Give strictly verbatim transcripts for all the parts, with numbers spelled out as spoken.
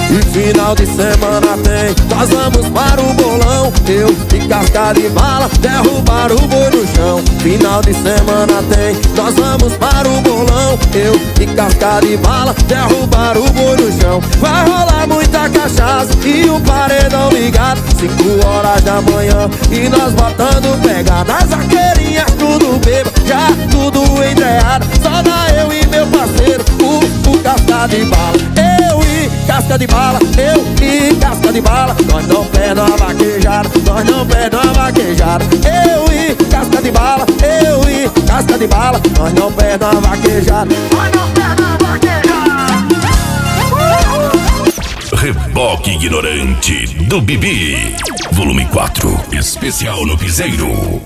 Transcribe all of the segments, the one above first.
E final de semana tem, nós vamos para o bolão. Eu e casca de bala, derrubar o boi no chão. Final de semana tem, nós vamos para o bolão. Eu e casca de bala, derrubar o boi no chão. Vai rolar muita cachaça e um paredão ligado, cinco horas da manhã e nós botando pegada. As vaqueirinhas tudo bebo, já tudo entreado. Só dá eu e meu parceiro, o, o casca de bala. Eu e casca de bala, eu e casca de bala. Nós não perdão a vaquejada, nós não perdão a vaquejada. Eu e casca de bala, eu e casca de bala. Nós não perdão a vaquejada, nós não perdão a vaquejada. Reboque Ignorante do Bibi, volume quatro, especial no Piseiro.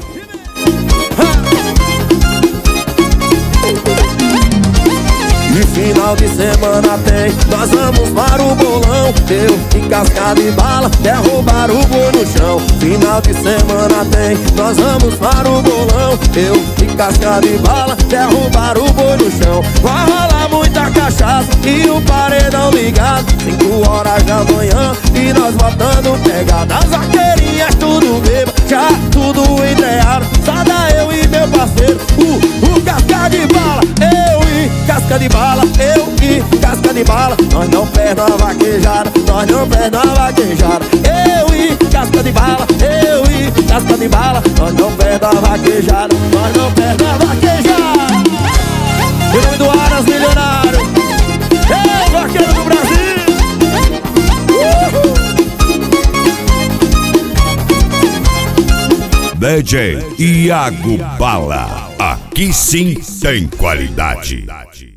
E final de semana tem, nós vamos para o bolão. Eu e casca de bala, derrubar o boi no chão. Final de semana tem, nós vamos para o bolão. Eu e casca de bala, derrubar o boi no chão. Vai rolar muita cachaça e um paredão ligado, cinco horas da manhã e nós botando pegada. As vaqueirinhas tudo beba, já tudo entreado. Só dá eu e meu parceiro, o, o casca de bala. Eu e casca de bala, eu e casca de bala. Nós não perdão a vaquejada, nós não perdão a vaquejada. Eu e casca de bala, eu e casca de bala. Nós não perdão a vaquejada, nós não perdão a vaquejada. Em nome do Aras Milionário, ei, vaqueiro do Brasil. Uhul. D J Iago Bala, aqui sim tem qualidade.